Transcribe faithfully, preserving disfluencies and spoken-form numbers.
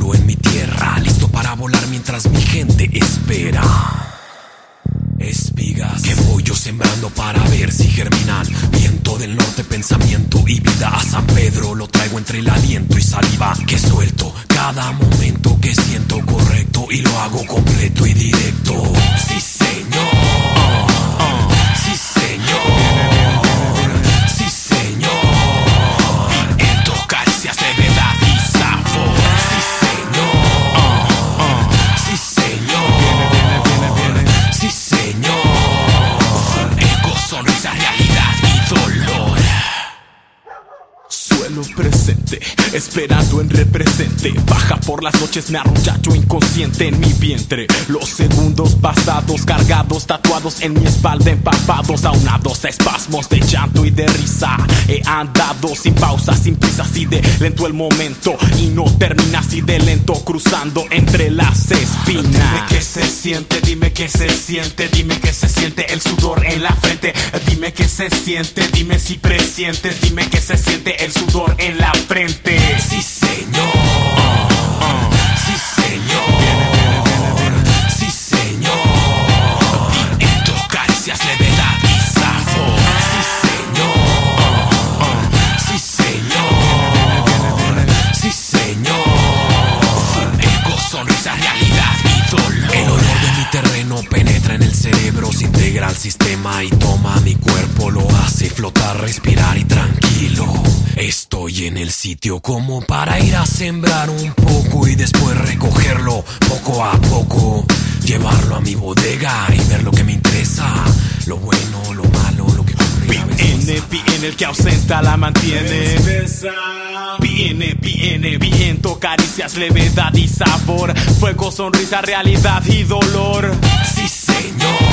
Sigo en mi tierra, listo para volar mientras mi gente espera. Espigas que voy yo sembrando para ver si germinan. Viento del norte, pensamiento y vida. A San Pedro lo traigo entre el aliento y saliva que suelto cada momento que siento correcto y lo hago completo y directo. Sí, señor. Uh, uh, sí, señor. Sí, señor. En tus caricias de verdad y sabor. Sí, señor. Uh, uh, sí, señor. Sí, señor. Ego, sonrisa, realidad y dolor. Suelo presente, esperando en represente. Baja por las noches, me arrullacho inconsciente en mi vientre. Los segundos pasados, cargados, tatuados en mi espalda, empapados, aunados a espasmos de llanto y de risa. He andado sin pausa, sin prisa, así de lento el momento. Y no termina así de lento, cruzando entre las espinas. Dime qué se siente, dime qué se siente, dime qué se siente el sudor en la frente. Dime qué se siente, dime si presientes, dime qué se siente el sudor en la frente. Sí, señor. Uh, uh, sí, señor. Sí, señor. En tus caricias levedad y sabor. Sí, señor. Uh, uh, sí, señor. Sí, señor. Ego, sonrisa, realidad y dolor. El olor de mi terreno penetra en el cerebro, se integra al sistema y toma mi cuerpo, lo hace flotar, respirar y tranquilo. Estoy en el sitio como para ir a sembrar un poco y después recogerlo poco a poco, llevarlo a mi bodega y ver lo que me interesa, lo bueno, lo malo, lo que ocurre a veces. Viene, viene el que ausenta la mantiene. Viene, viene, viento, caricias, levedad y sabor. Fuego, sonrisa, realidad y dolor. Sí, señor.